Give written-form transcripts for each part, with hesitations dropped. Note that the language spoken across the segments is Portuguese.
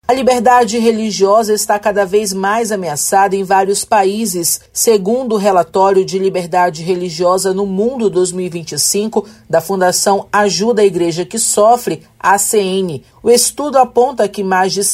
A liberdade religiosa está cada vez mais ameaçada em vários países, segundo o relatório de liberdade religiosa no mundo 2025 da Fundação Ajuda a Igreja que Sofre, ACN. O estudo aponta que mais de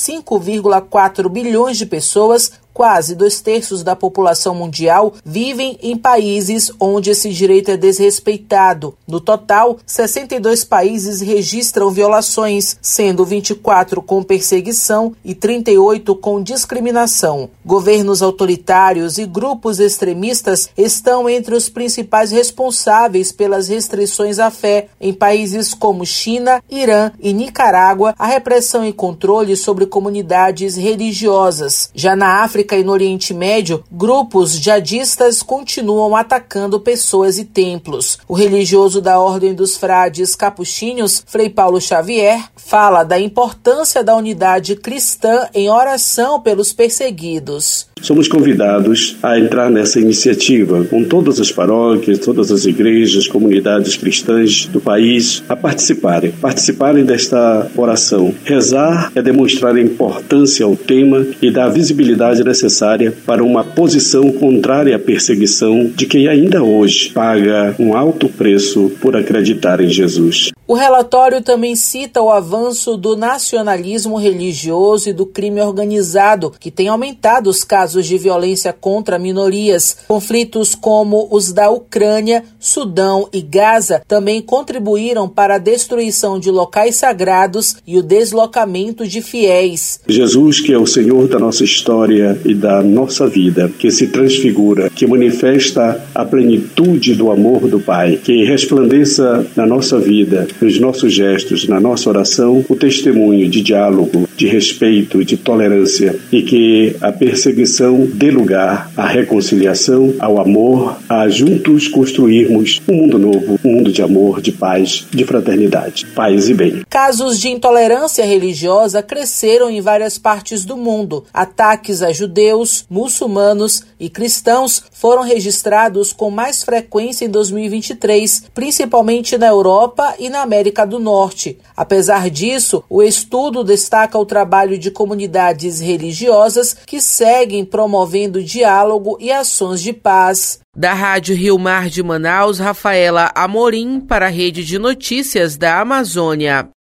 5,4 bilhões de pessoas, quase 2/3 da população mundial, vivem em países onde esse direito é desrespeitado. No total, 62 países registram violações, sendo 24 com perseguição e 38 com discriminação. Governos autoritários e grupos extremistas estão entre os principais responsáveis pelas restrições à fé. Em países como China, Irã e Nicarágua, a repressão e controle sobre comunidades religiosas. Já na África e no Oriente Médio, grupos jihadistas continuam atacando pessoas e templos. O religioso da Ordem dos Frades Capuchinhos, Frei Paulo Xavier, fala da importância da unidade cristã em oração pelos perseguidos. Somos convidados a entrar nessa iniciativa com todas as paróquias, todas as igrejas, comunidades cristãs do país a participarem desta oração. Rezar é demonstrar a importância ao tema e dar a visibilidade necessária para uma posição contrária à perseguição de quem ainda hoje paga um alto preço por acreditar em Jesus. O relatório também cita o avanço do nacionalismo religioso e do crime organizado, que tem aumentado os casos de violência contra minorias. Conflitos como os da Ucrânia, Sudão e Gaza também contribuíram para a destruição de locais sagrados e o deslocamento de fiéis. Jesus, que é o Senhor da nossa história e da nossa vida, que se transfigura, que manifesta a plenitude do amor do Pai, que resplandeça na nossa vida, nos nossos gestos, na nossa oração, o testemunho de diálogo, de respeito, de tolerância, e que a perseguição dê lugar à reconciliação, ao amor, a juntos construirmos um mundo novo, um mundo de amor, de paz, de fraternidade, paz e bem. Casos de intolerância religiosa cresceram em várias partes do mundo. Ataques a judeus, muçulmanos e cristãos foram registrados com mais frequência em 2023, principalmente na Europa e na América do Norte. Apesar disso, o estudo destaca o trabalho de comunidades religiosas que seguem promovendo diálogo e ações de paz. Da Rádio Rio Mar de Manaus, Rafaela Amorim para a Rede de Notícias da Amazônia.